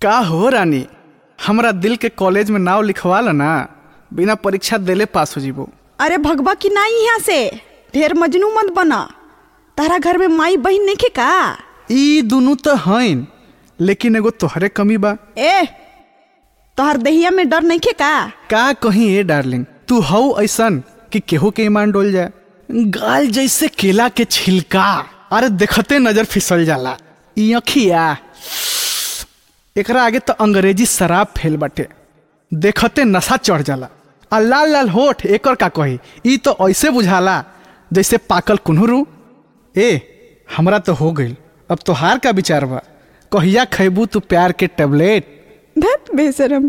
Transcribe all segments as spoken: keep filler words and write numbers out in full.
का हो रानी, हमरा दिल के कॉलेज में नाव लिखवा ला ना, बिना परीक्षा देले पास हो जीबो। अरे भगवा की नहीं यहाँ से, ढेर मजनू मत बना। तारा घर में माई बहन नहीं के का? ई दोनों तो हैं, लेकिन एगो तोहरे कमी बा। ए तोहर दहिया में डर नहीं के का? का कहीं ए डार्लिंग, तू हऊ ऐसन कि केहू के ईमान डोल जाए। गाल जैसे केला के छिलका, अरे देखते नजर फिसल जाला। ई अखिया एकरा आगे तो अंग्रेजी शराब फेल बाटे, देखते नशा चढ़ जाला। आ लाल लाल होठ एकर का कही, ई तो ऐसे बुझाला जैसे पाकल कुन्हरू। ए हमरा तो हो गई, अब तोहार का विचार बा? कहिया खैबू तू प्यार के टेबलेट? धत बेशरम।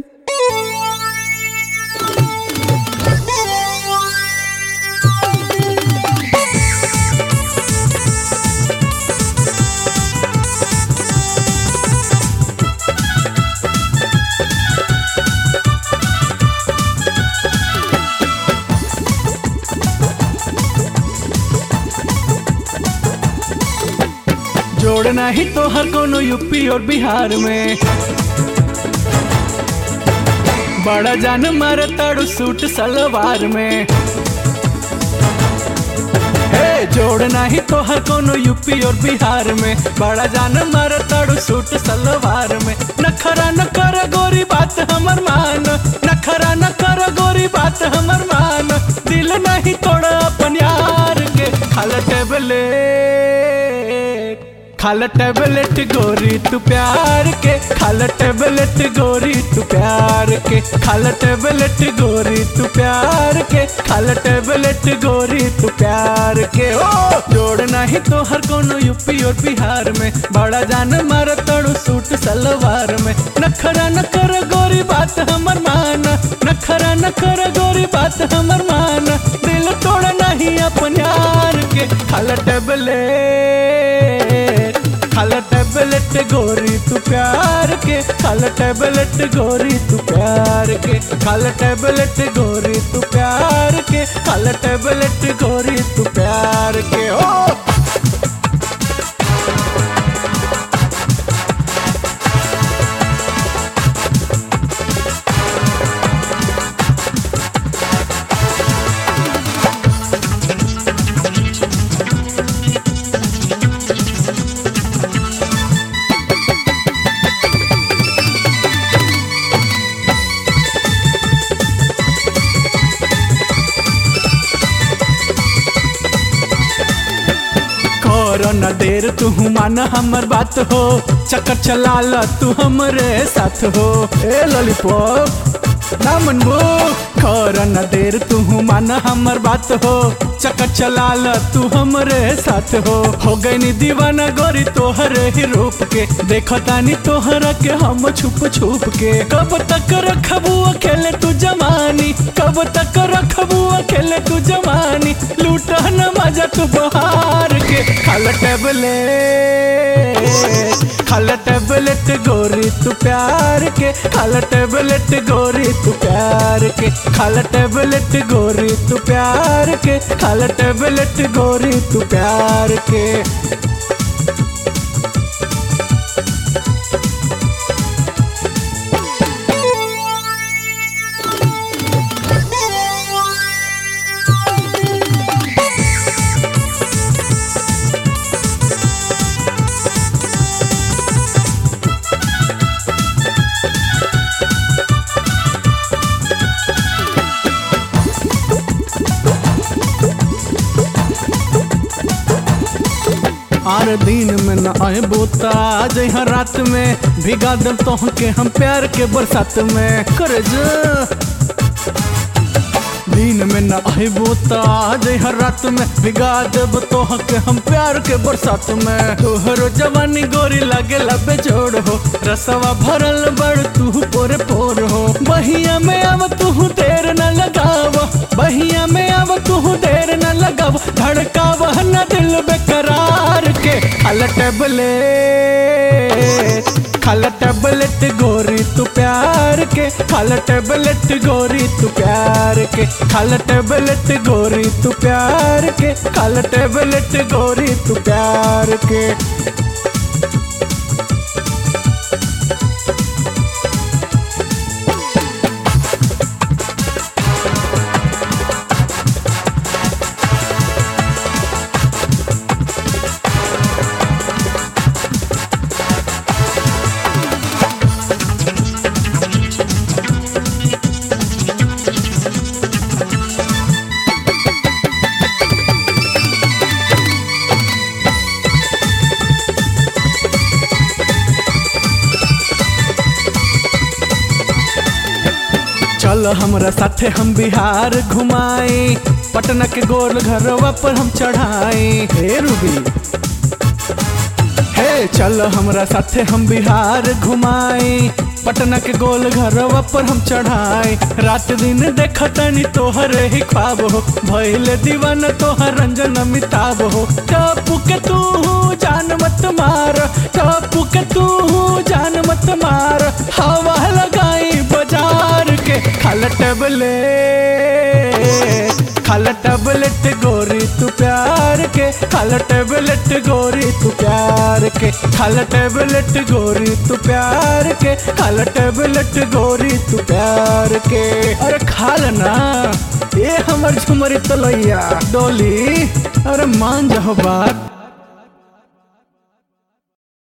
जोड़ना ही तो हर कोनो यूपी और बिहार में, बड़ा जान मारे ताड़ू सूट सलवार में। हे जोड़ना ही तो हर कोनो यूपी और बिहार में, बड़ा जान मारे ताड़ू सूट सलवार में। नखरा न कर गोरी बात हमर मान, नखरा न कर गोरी बात हमर मान। दिल नहीं तोड़ा अपन यार के, खाला टेबलेट खाला टेबलेट गोरी तू प्यार के, खाला टेबलेट गोरी तू प्यार के, खाला टेबलेट गोरी तू प्यार के, खाला टेबलेट गोरी तू प्यार के। ओ जोड़ना ही तो हर कोनो यूपी और बिहार में, बड़ा जान मार तड़ू सूट सलवार में। नखरा न कर गोरी बात हमर मान, नखरा न कर गोरी बात हमर मान। दिल तोड़ नहीं अपन यार के, खाला टेबलेट खाला टेबलेट गोरी तू प्यार के, खाला टेबलेट गोरी तू प्यार के, खाला टेबलेट गोरी तू प्यार के, खाला टेबलेट गोरी तू प्यार के। ओ न देर तू मान हमर बात हो, चक्कर चला ला तू हमरे साथ हो। ए लॉलीपॉप ना मनबो, खर न देर तू मान हमर बात हो, चक्कर चला ला तू हमरे साथ हो। हो गई नी दीवाना गोरी तोहरे ही रूप के, देखतानी तोहरा के हम छुप छुप के। कब तक रखबू अकेले तू जवानी, कब तक रखबू अकेले तू जवानी। लूटा न मजा तू बहार के, खाला टेबलेट खाला टेबलेट गोरी तू प्यार के, खाला टेबलेट गोरी तू प्यार के, खाला टेबलेट गोरी तू प्यार के, खाला टेबलेट गोरी तू प्यार के। आर दिन में न आए बोता, आज यहाँ रात में भिगा दम तो के हम प्यार के बरसात में। करे दिन में न आए बोता, आज यहाँ रात में भिगा देब तो के हम प्यार के बरसात में। तोहरो जवानी गोरी लगे लबे जोड़ हो, रसवा भरल बड़ तू पोरे पोर हो। बहिया में अब तू देर न लगाव, बहिया में अब तू देर न लगाव। धड़काव न दिल बेकरार के, खाला टेबलेट खाला टेबलेट गोरी तू प्यार के, खाला टेबलेट गोरी तू प्यार के, खाला टेबलेट गोरी तू प्यार के, खाला टेबलेट गोरी तू प्यार के। चल हमरा साथे हम बिहार घुमाई, पटना के गोल घरवा पर हम चढ़ाई। हे रूबी हे चल हमरा साथे हम बिहार घुमाई, पटना के गोल घरवा पर हम चढ़ाई। रात दिन देखतनी तोहरे ही ख्वाब हो, भइले दीवाना तोहर रंजन अमिताभ हो। टपू के तू जान मत मार, टपू के तू जान मत मार, हवा लगाई बाजार के। खाला टेबलेट खाला टेबलेट गोरी तू प्यार के, खाला टेबलेट गोरी तू प्यार के, खाला टेबलेट गोरी तू प्यार के, खाला टेबलेट गोरी तू प्यार के। अरे खा लेना ये हमर झुमरी तलैया डोली, अरे मान जाओ बात।